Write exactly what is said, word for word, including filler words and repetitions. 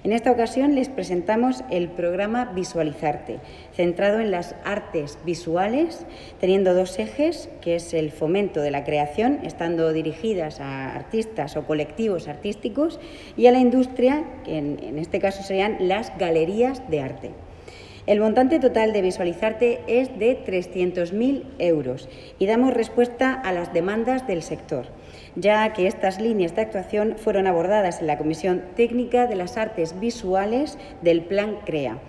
En esta ocasión les presentamos el programa Visualizarte, centrado en las artes visuales, teniendo dos ejes, que es el fomento de la creación, estando dirigidas a artistas o colectivos artísticos, y a la industria, que en, en este caso serían las galerías de arte. El montante total de Visualizarte es de trescientos mil euros y damos respuesta a las demandas del sector, ya que estas líneas de actuación fueron abordadas en la Comisión Técnica de las Artes Visuales del Plan CREA